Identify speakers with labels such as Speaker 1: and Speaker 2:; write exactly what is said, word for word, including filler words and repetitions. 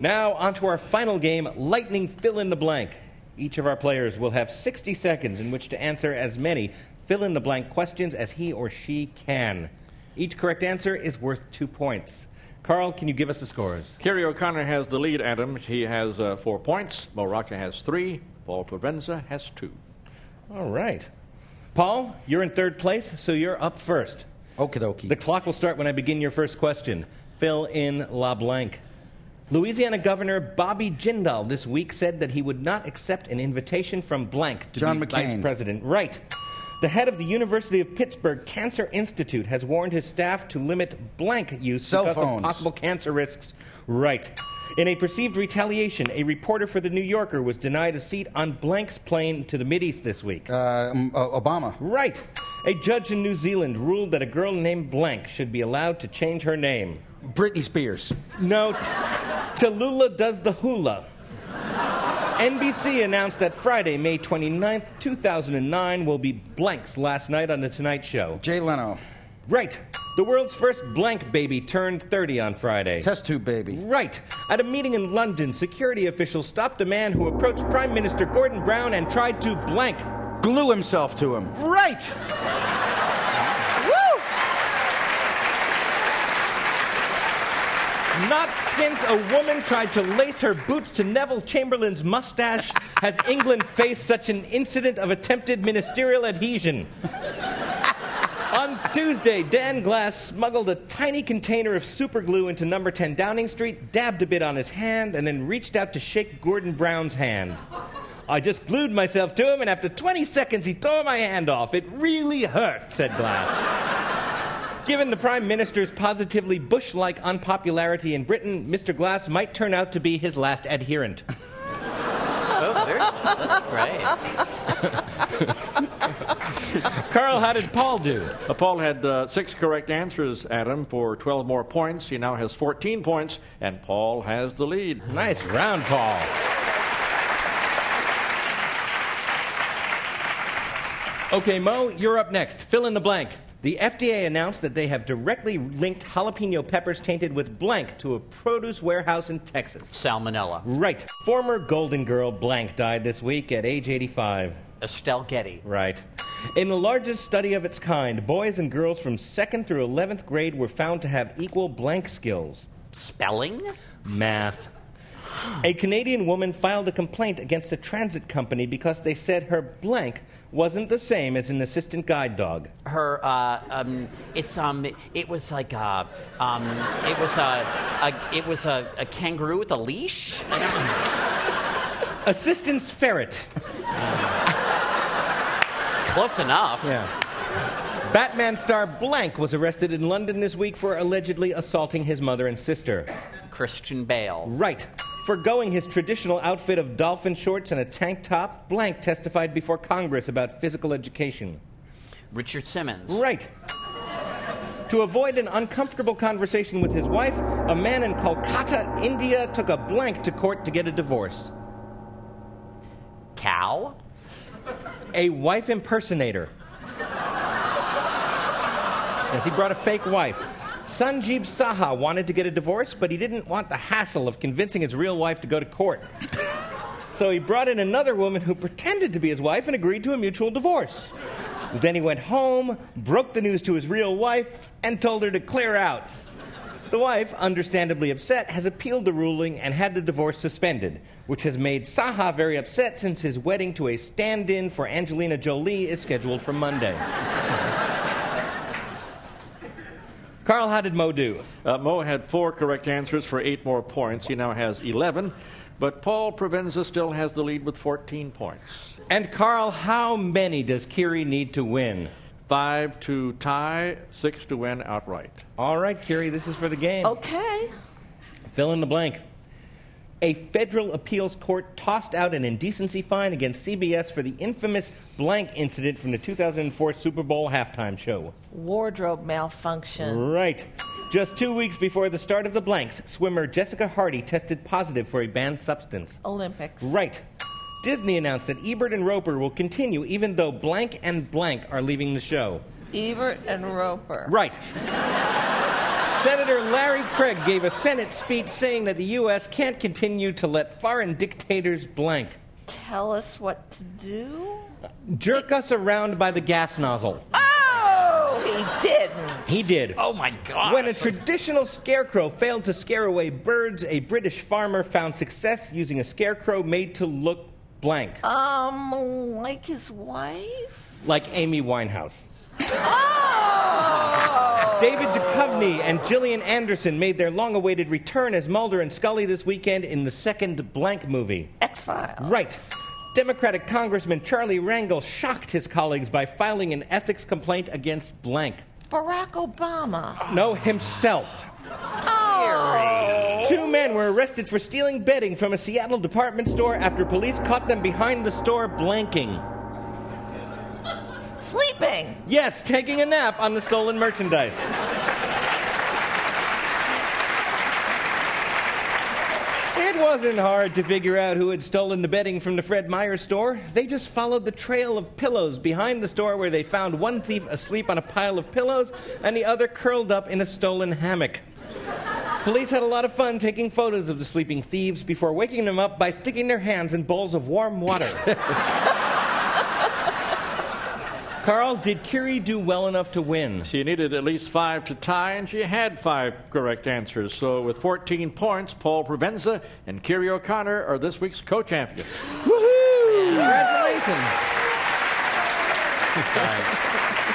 Speaker 1: Now, on to our final game, Lightning Fill in the Blank. Each of our players will have sixty seconds in which to answer as many fill-in-the-blank questions as he or she can. Each correct answer is worth two points. Carl, can you give us the scores?
Speaker 2: Kerry O'Connor has the lead, Adam. He has uh, four points. Mo Rocca has three. Paul Provenza has two.
Speaker 1: All right. Paul, you're in third place, so you're up first.
Speaker 3: Okie dokie.
Speaker 1: The clock will start when I begin your first question. Fill in la blank. Louisiana Governor Bobby Jindal this week said that he would not accept an invitation from blank to
Speaker 3: John
Speaker 1: be
Speaker 3: McCain.
Speaker 1: vice president. Right. The head of the University of Pittsburgh Cancer Institute has warned his staff to limit blank use
Speaker 3: Cell
Speaker 1: because
Speaker 3: phones.
Speaker 1: of possible cancer risks. Right. In a perceived retaliation, a reporter for The New Yorker was denied a seat on blank's plane to the Mideast this week.
Speaker 3: Uh, um, uh, Obama.
Speaker 1: Right. A judge in New Zealand ruled that a girl named blank should be allowed to change her name.
Speaker 3: Britney Spears.
Speaker 1: No, Tallulah does the hula. N B C announced that Friday, May twenty-ninth, two thousand nine, will be blank's last night on The Tonight Show.
Speaker 3: Jay Leno.
Speaker 1: Right. The world's first blank baby turned thirty on Friday.
Speaker 3: Test tube baby.
Speaker 1: Right. At a meeting in London, security officials stopped a man who approached Prime Minister Gordon Brown and tried to blank.
Speaker 3: Glue himself to him.
Speaker 1: Right. Not since a woman tried to lace her boots to Neville Chamberlain's mustache has England faced such an incident of attempted ministerial adhesion. On Tuesday, Dan Glass smuggled a tiny container of superglue into number ten Downing Street, dabbed a bit on his hand, and then reached out to shake Gordon Brown's hand. I just glued myself to him, and after twenty seconds, he tore my hand off. It really hurt, said Glass. Given the Prime Minister's positively Bush-like unpopularity in Britain, Mister Glass might turn out to be his last adherent.
Speaker 4: Oh, very, that's great.
Speaker 1: Carl, how did Paul do?
Speaker 2: Uh, Paul had uh, six correct answers, Adam, for twelve more points. He now has fourteen points, and Paul has the lead.
Speaker 1: Nice round, Paul. Okay, Mo, you're up next. Fill in the blank. The F D A announced that they have directly linked jalapeno peppers tainted with blank to a produce warehouse in Texas.
Speaker 4: Salmonella.
Speaker 1: Right. Former Golden Girl blank died this week at age eighty-five.
Speaker 4: Estelle Getty.
Speaker 1: Right. In the largest study of its kind, boys and girls from second through eleventh grade were found to have equal blank skills.
Speaker 4: Spelling?
Speaker 1: Math. A Canadian woman filed a complaint against a transit company because they said her blank wasn't the same as an assistant guide dog.
Speaker 4: Her, uh, um, it's, um, it was like a, um, it was a, a it was a, a kangaroo with a leash?
Speaker 1: Assistant's ferret.
Speaker 4: Close enough.
Speaker 1: Yeah. Batman star blank was arrested in London this week for allegedly assaulting his mother and sister.
Speaker 4: Christian Bale.
Speaker 1: Right. Forgoing his traditional outfit of dolphin shorts and a tank top, blank testified before Congress about physical education.
Speaker 4: Richard Simmons.
Speaker 1: Right. To avoid an uncomfortable conversation with his wife, a man in Kolkata, India, took a blank to court to get a divorce.
Speaker 4: Cow.
Speaker 1: A wife impersonator. Yes, he brought a fake wife. Sanjeev Saha wanted to get a divorce, but he didn't want the hassle of convincing his real wife to go to court. So he brought in another woman who pretended to be his wife and agreed to a mutual divorce. Then he went home, broke the news to his real wife, and told her to clear out. The wife, understandably upset, has appealed the ruling and had the divorce suspended, which has made Saha very upset since his wedding to a stand-in for Angelina Jolie is scheduled for Monday. Carl, how did Mo do?
Speaker 2: Uh, Mo had four correct answers for eight more points. He now has eleven, but Paul Provenza still has the lead with fourteen points.
Speaker 1: And Carl, how many does Kiri need to win?
Speaker 2: Five to tie, six to win outright.
Speaker 1: All right, Kiri, this is for the game.
Speaker 5: Okay.
Speaker 1: Fill in the blank. A federal appeals court tossed out an indecency fine against C B S for the infamous blank incident from the two thousand four Super Bowl halftime show.
Speaker 5: Wardrobe malfunction.
Speaker 1: Right. Just two weeks before the start of the blanks, swimmer Jessica Hardy tested positive for a banned substance.
Speaker 5: Olympics.
Speaker 1: Right. Disney announced that Ebert and Roper will continue even though blank and blank are leaving the show.
Speaker 5: Ebert and Roper.
Speaker 1: Right. Senator Larry Craig gave a Senate speech saying that the U S can't continue to let foreign dictators blank.
Speaker 5: Tell us what to do?
Speaker 1: Jerk us around by the gas nozzle.
Speaker 5: Oh, he didn't.
Speaker 1: He did.
Speaker 4: Oh, my God.
Speaker 1: When a traditional scarecrow failed to scare away birds, a British farmer found success using a scarecrow made to look blank.
Speaker 5: Um, like his wife?
Speaker 1: Like Amy Winehouse.
Speaker 5: Oh!
Speaker 1: David Duchovny and Gillian Anderson made their long-awaited return as Mulder and Scully this weekend in the second blank movie.
Speaker 5: X-Files.
Speaker 1: Right. Democratic Congressman Charlie Rangel shocked his colleagues by filing an ethics complaint against blank.
Speaker 5: Barack Obama.
Speaker 1: No, himself.
Speaker 5: Oh!
Speaker 1: Two men were arrested for stealing bedding from a Seattle department store after police caught them behind the store blanking.
Speaker 5: Sleeping.
Speaker 1: Yes, taking a nap on the stolen merchandise. It wasn't hard to figure out who had stolen the bedding from the Fred Meyer store. They just followed the trail of pillows behind the store where they found one thief asleep on a pile of pillows and the other curled up in a stolen hammock. Police had a lot of fun taking photos of the sleeping thieves before waking them up by sticking their hands in bowls of warm water. Carl, did Curie do well enough to win?
Speaker 2: She needed at least five to tie, and she had five correct answers. So with fourteen points, Paul Provenza and Kiri O'Connor are this week's co-champions.
Speaker 1: Woohoo! Congratulations.
Speaker 2: Right.